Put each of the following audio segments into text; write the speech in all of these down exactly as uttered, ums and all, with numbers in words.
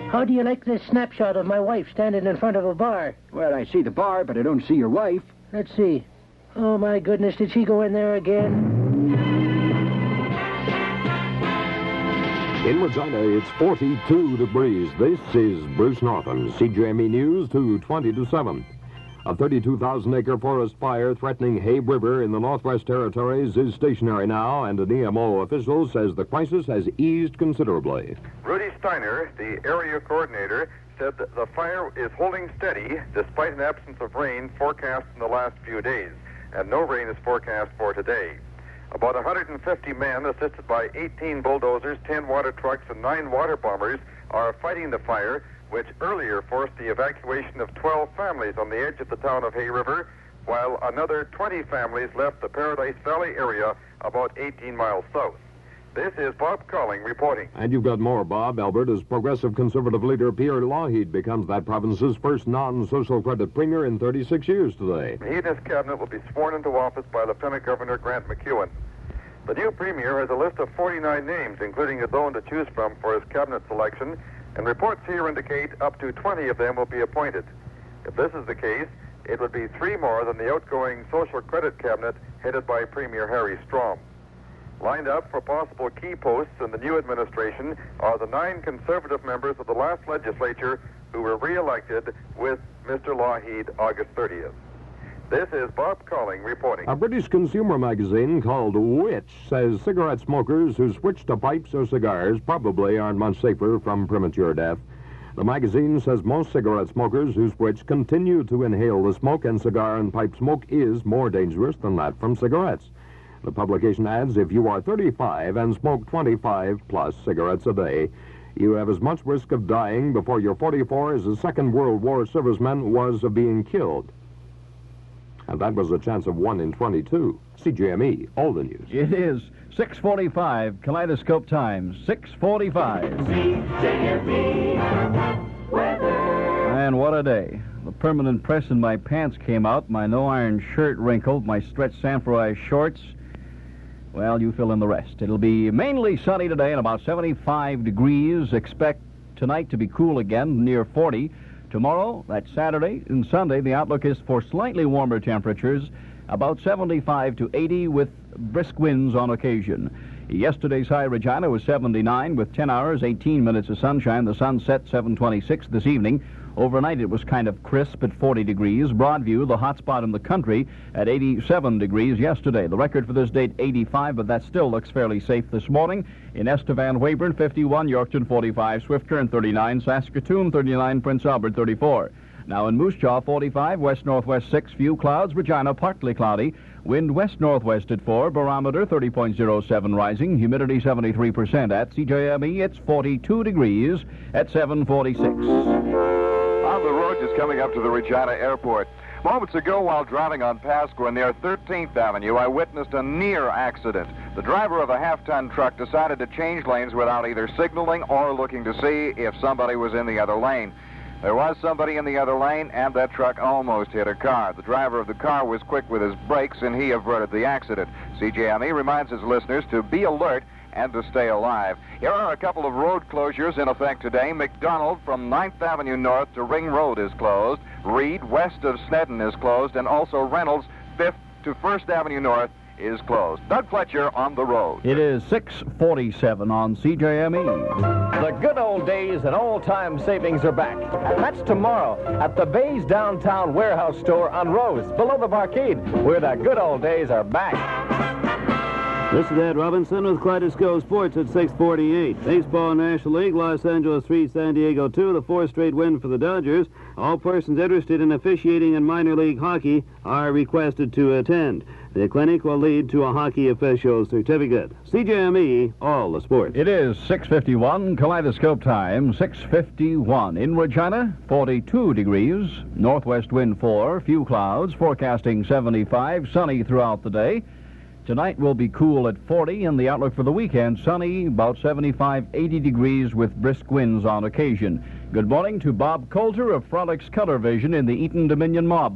How do you like this snapshot of my wife standing in front of a bar? Well, I see the bar, but I don't see your wife. Let's see. Oh, my goodness, did she go in there again? In Regina, it's forty-two degrees. This is Bruce Northam, C J M E News, to twenty to seven. A thirty-two thousand acre forest fire threatening Hay River in the Northwest Territories is stationary now, and an E M O official says the crisis has eased considerably. Rudy Steiner, the area coordinator, said that the fire is holding steady despite an absence of rain forecast in the last few days, and no rain is forecast for today. About one hundred fifty men, assisted by eighteen bulldozers, ten water trucks, and nine water bombers, are fighting the fire, which earlier forced the evacuation of twelve families on the edge of the town of Hay River, while another twenty families left the Paradise Valley area about eighteen miles south. This is Bob Colling reporting. And you've got more, Bob. Alberta's progressive conservative leader Pierre Lougheed becomes that province's first non-social credit premier in thirty-six years today. He and his cabinet will be sworn into office by Lieutenant Governor Grant McEwen. The new premier has a list of forty-nine names, including his own, to choose from for his cabinet selection, and reports here indicate up to twenty of them will be appointed. If this is the case, it would be three more than the outgoing social credit cabinet headed by Premier Harry Strom. Lined up for possible key posts in the new administration are the nine conservative members of the last legislature who were re-elected with Mister Lougheed August thirtieth. This is Bob Colling reporting. A British consumer magazine called Which says cigarette smokers who switch to pipes or cigars probably aren't much safer from premature death. The magazine says most cigarette smokers who switch continue to inhale the smoke, and cigar and pipe smoke is more dangerous than that from cigarettes. The publication adds if you are thirty-five and smoke twenty-five plus cigarettes a day, you have as much risk of dying before you're forty-four as a Second World War serviceman was of being killed. And that was a chance of one in twenty-two. C J M E, all the news. It is six forty-five, Kaleidoscope Time, six forty-five. C J M E weather. And what a day. The permanent press in my pants came out, my no-iron shirt wrinkled, my stretched Sanfroy shorts. Well, you fill in the rest. It'll be mainly sunny today and about seventy-five degrees. Expect tonight to be cool again, near forty. Tomorrow, that's Saturday, and Sunday, the outlook is for slightly warmer temperatures, about seventy-five to eighty with brisk winds on occasion. Yesterday's high Regina was seventy-nine with ten hours, eighteen minutes of sunshine. The sun set seven twenty-six this evening. Overnight, it was kind of crisp at forty degrees. Broadview, the hot spot in the country, at eighty-seven degrees yesterday. The record for this date, eighty-five, but that still looks fairly safe this morning. In Estevan, Weyburn, fifty-one, Yorkton, forty-five, Swifter, and thirty-nine, Saskatoon, thirty-nine, Prince Albert, thirty-four. Now in Moose Jaw, forty-five, west-northwest six, few clouds, Regina, partly cloudy. Wind west-northwest at four, barometer thirty point oh seven rising, humidity seventy-three percent. At C J M E, it's forty-two degrees at seven forty-six. On the road, just coming up to the Regina Airport. Moments ago, while driving on Pasqua near thirteenth Avenue, I witnessed a near accident. The driver of a half-ton truck decided to change lanes without either signaling or looking to see if somebody was in the other lane. There was somebody in the other lane, and that truck almost hit a car. The driver of the car was quick with his brakes, and he averted the accident. C J M E reminds his listeners to be alert and to stay alive. Here are a couple of road closures in effect today. McDonald from ninth Avenue North to Ring Road is closed. Reed west of Snedden is closed, and also Reynolds fifth to first Avenue North is closed. Doug Fletcher on the road. It is six forty-seven on C J M E. The good old days and all-time savings are back. And that's tomorrow at the Bay's Downtown Warehouse Store on Rose, below the Barcade, where the good old days are back. This is Ed Robinson with Kaleidoscope Sports at six forty-eight. Baseball National League, Los Angeles three, San Diego two, the fourth straight win for the Dodgers. All persons interested in officiating in minor league hockey are requested to attend. The clinic will lead to a hockey official certificate. C J M E, all the sports. It is six fifty-one, Kaleidoscope Time, six fifty-one. In Regina, forty-two degrees, northwest wind four, few clouds, forecasting seventy-five, sunny throughout the day. Tonight will be cool at forty, and the outlook for the weekend, sunny, about seventy-five, eighty degrees with brisk winds on occasion. Good morning to Bob Coulter of Frolics Color Vision in the Eaton Dominion Mob.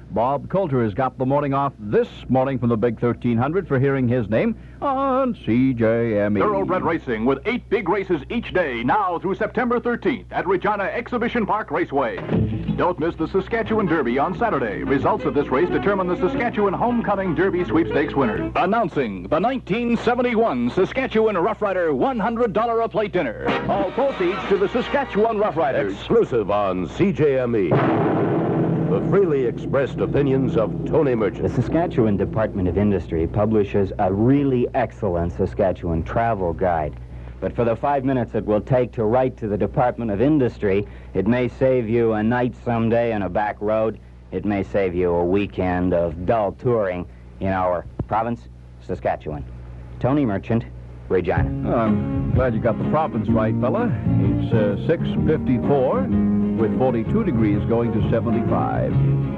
Bob Coulter has got the morning off this morning from the Big thirteen hundred for hearing his name on C J M E. Thoroughbred racing with eight big races each day, now through September thirteenth at Regina Exhibition Park Raceway. Don't miss the Saskatchewan Derby on Saturday. Results of this race determine the Saskatchewan Homecoming Derby Sweepstakes winner. Announcing the nineteen seventy-one Saskatchewan Rough Rider one hundred dollars a plate dinner. All proceeds to the Saskatchewan Rough Riders. Exclusive on C J M E. The freely expressed opinions of Tony Merchant. The Saskatchewan Department of Industry publishes a really excellent Saskatchewan travel guide. But for the five minutes it will take to write to the Department of Industry, it may save you a night someday on a back road. It may save you a weekend of dull touring in our province, Saskatchewan. Tony Merchant, Regina. Oh, I'm glad you got the province right, fella. It's uh, six fifty-four with forty-two degrees going to seventy-five.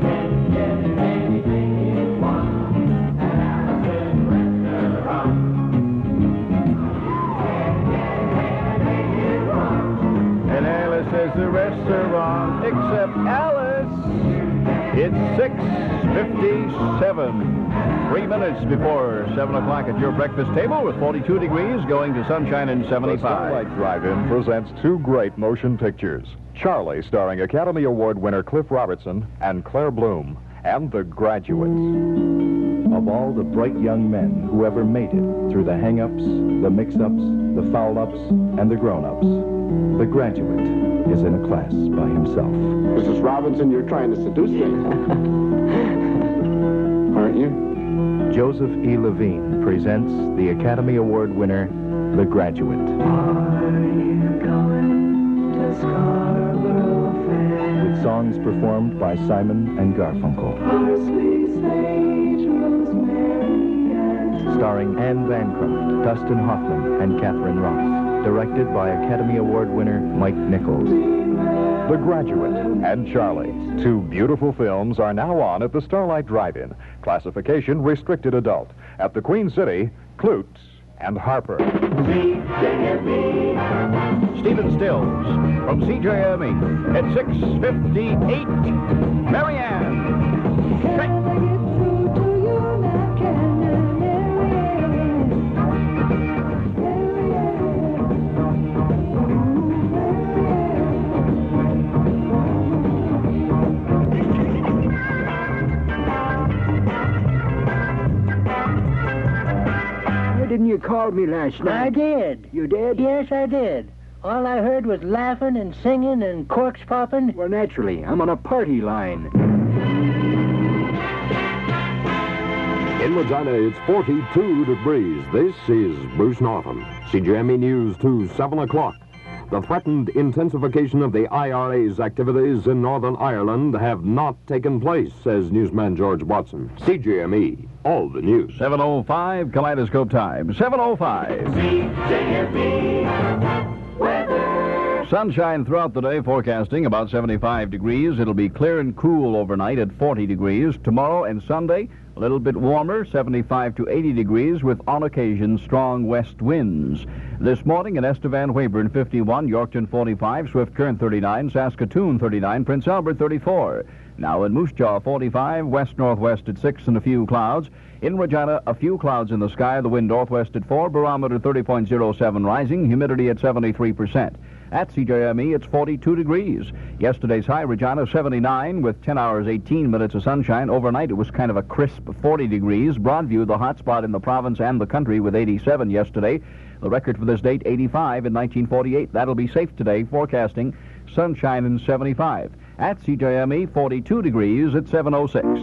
And Alice is the restaurant, except Alice. It's six fifty-seven. Three minutes before seven o'clock at your breakfast table with forty-two degrees going to sunshine and The seventy-five. Starlight Drive-In presents two great motion pictures. Charlie, starring Academy Award winner Cliff Robertson and Claire Bloom, and The Graduate. Of all the bright young men who ever made it through the hang-ups, the mix-ups, the foul-ups, and the grown-ups, The Graduate is in a class by himself. Missus Robinson, you're trying to seduce me. Aren't you? Joseph E. Levine presents the Academy Award winner, The Graduate. With songs performed by Simon and Garfunkel. Starring Anne Bancroft, Dustin Hoffman, and Catherine Ross. Directed by Academy Award winner Mike Nichols. The Graduate and Charlie, two beautiful films, are now on at the Starlight Drive-In. Classification restricted adult. At the Queen City, Clute and Harper. Stephen Stills from C J M E at six fifty-eight. Marianne. Didn't you call me last night? I did. You did? Yes, I did. All I heard was laughing and singing and corks popping. Well, naturally. I'm on a party line. In Regina, it's forty-two degrees. This is Bruce Northam. C J M E News to seven o'clock. The threatened intensification of the I R A's activities in Northern Ireland have not taken place, says newsman George Watson. C J M E, all the news. seven oh five, Kaleidoscope time. seven oh five. C J M E weather. Sunshine throughout the day, forecasting about seventy-five degrees. It'll be clear and cool overnight at forty degrees. Tomorrow and Sunday, a little bit warmer, seventy-five to eighty degrees, with on occasion strong west winds. This morning in Estevan, Weyburn fifty-one, Yorkton forty-five, Swift Current thirty-nine, Saskatoon thirty-nine, Prince Albert thirty-four. Now in Moose Jaw forty-five, west-northwest at six and a few clouds. In Regina, a few clouds in the sky, the wind northwest at four, barometer thirty point oh seven rising, humidity at seventy-three percent. At C J M E, it's forty-two degrees. Yesterday's high, Regina, seventy-nine, with ten hours, eighteen minutes of sunshine. Overnight, it was kind of a crisp forty degrees. Broadview, the hot spot in the province and the country, with eighty-seven yesterday. The record for this date, eighty-five in nineteen forty-eight. That'll be safe today, forecasting sunshine and seventy-five. At C J M E, forty-two degrees at seven oh six.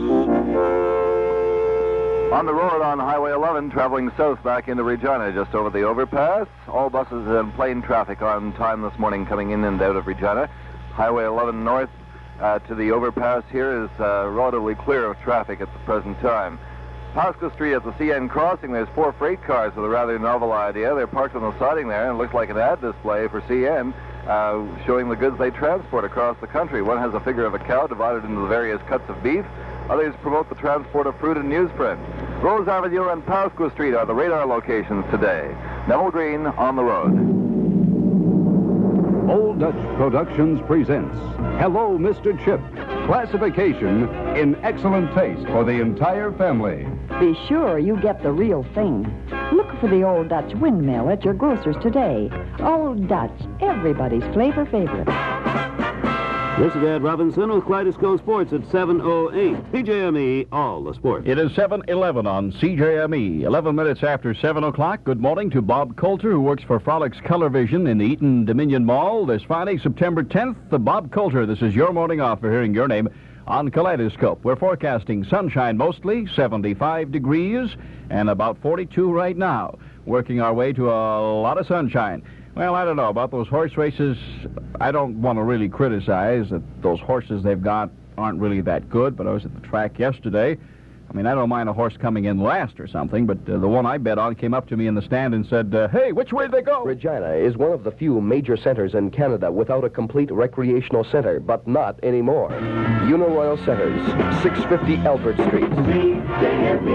On the road on Highway eleven, traveling south back into Regina, just over the overpass. All buses in plain traffic on time this morning coming in and out of Regina. Highway eleven north uh, to the overpass here is uh, relatively clear of traffic at the present time. Pasco Street at the C N crossing, there's four freight cars with a rather novel idea. They're parked on the siding there, and it looks like an ad display for C N, uh, showing the goods they transport across the country. One has a figure of a cow divided into the various cuts of beef. Others promote the transport of fruit and newsprint. Rose Avenue and Pasco Street are the radar locations today. Neville Green on the road. Old Dutch Productions presents Hello, Mister Chip. Classification in excellent taste for the entire family. Be sure you get the real thing. Look for the Old Dutch windmill at your grocer's today. Old Dutch, everybody's flavor favorite. This is Ed Robinson with Kaleidoscope Sports at seven oh eight. C J M E, all the sports. It is seven eleven on C J M E. eleven minutes after seven o'clock. Good morning to Bob Coulter, who works for Frolics Color Vision in the Eaton Dominion Mall. This Friday, September tenth, Bob Coulter, this is your morning off for hearing your name on Kaleidoscope. We're forecasting sunshine mostly, seventy-five degrees, and about forty-two right now. Working our way to a lot of sunshine. Well, I don't know about those horse races. I don't want to really criticize that those horses they've got aren't really that good, but I was at the track yesterday. I mean, I don't mind a horse coming in last or something, but uh, the one I bet on came up to me in the stand and said, uh, hey, which way did they go? Regina is one of the few major centers in Canada without a complete recreational center, but not anymore. Uniroyal Centers, six fifty Albert Street.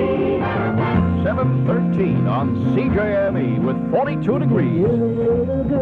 seven thirteen on C J M E with forty-two degrees.